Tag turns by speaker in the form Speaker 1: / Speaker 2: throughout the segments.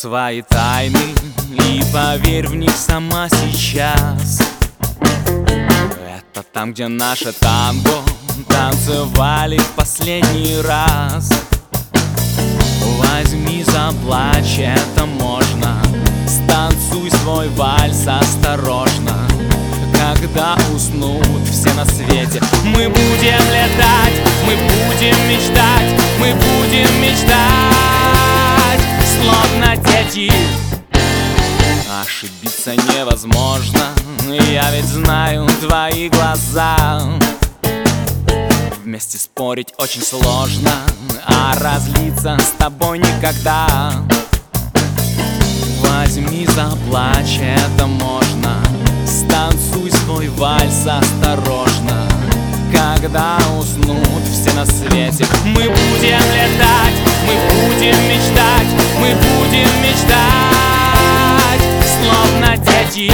Speaker 1: свои тайны и поверь в них сама сейчас. Это там, где наше танго танцевали в последний раз. Возьми, заплачь, это можно. Станцуй свой вальс осторожно. Когда уснут все на свете, мы будем летать, мы будем мечтать, мы будем мечтать, словно дети. Ошибиться невозможно, я ведь знаю твои глаза. Вместе спорить очень сложно, а разлиться с тобой никогда. Возьми, заплачь, это можно. Станцуй свой вальс осторожно. Когда уснут все на свете, мы будем летать, мы будем мечтать, мы будем мечтать, словно дети.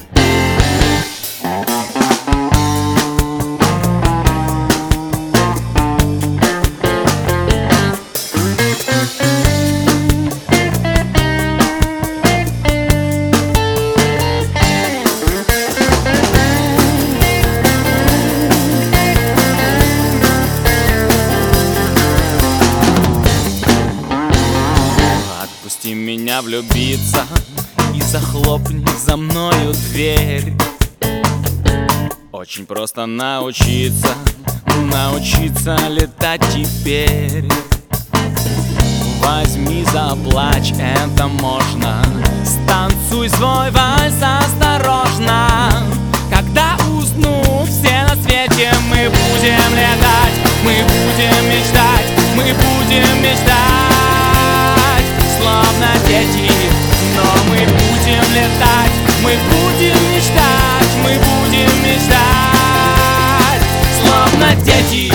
Speaker 1: Отпусти меня влюбиться и захлопни за мною дверь. Очень просто научиться летать теперь. Возьми, заплачь, это можно. Станцуй свой вальс осторожно. Когда уснут все на свете, мы будем летать, мы будем мечтать, мы будем мечтать, словно дети. Но мы будем летать, мы будем мечтать, мы будем мечтать, словно дети.